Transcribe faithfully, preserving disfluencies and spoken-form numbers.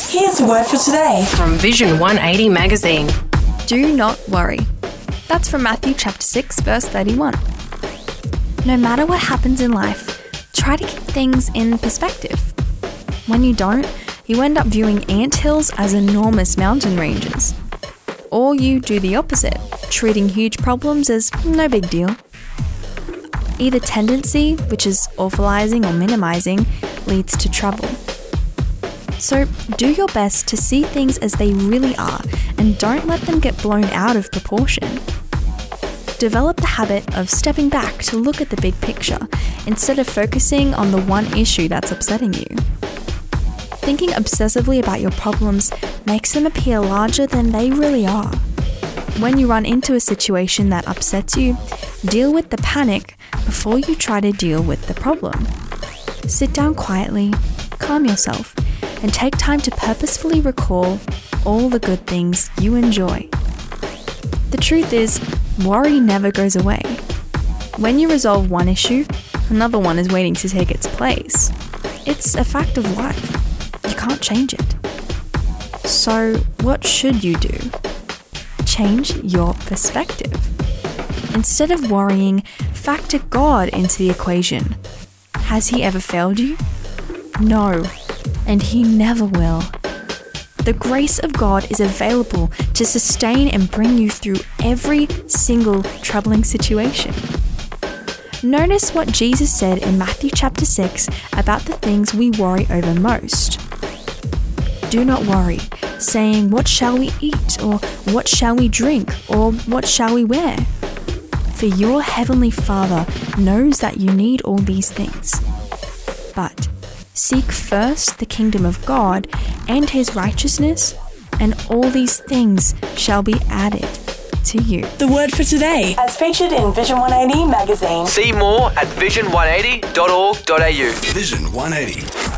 Here's the word for today from Vision one eighty magazine. Do not worry. That's from Matthew chapter six, verse thirty-one. No matter what happens in life, try to keep things in perspective. When you don't, you end up viewing anthills as enormous mountain ranges. Or you do the opposite, treating huge problems as no big deal. Either tendency, which is awfulizing or minimizing, leads to trouble. So do your best to see things as they really are and don't let them get blown out of proportion. Develop the habit of stepping back to look at the big picture instead of focusing on the one issue that's upsetting you. Thinking obsessively about your problems makes them appear larger than they really are. When you run into a situation that upsets you, deal with the panic before you try to deal with the problem. Sit down quietly, calm yourself, and take time to purposefully recall all the good things you enjoy. The truth is, worry never goes away. When you resolve one issue, another one is waiting to take its place. It's a fact of life. You can't change it. So, what should you do? Change your perspective. Instead of worrying, factor God into the equation. Has He ever failed you? No, and He never will. The grace of God is available to sustain and bring you through every single troubling situation. Notice what Jesus said in Matthew chapter six about the things we worry over most. Do not worry, saying, "What shall we eat?" or "What shall we drink?" or "What shall we wear?" For your heavenly Father knows that you need all these things. But seek first the kingdom of God and His righteousness, and all these things shall be added to you. The word for today, as featured in Vision one eighty magazine. See more at vision one eighty dot org dot a u. Vision one eighty.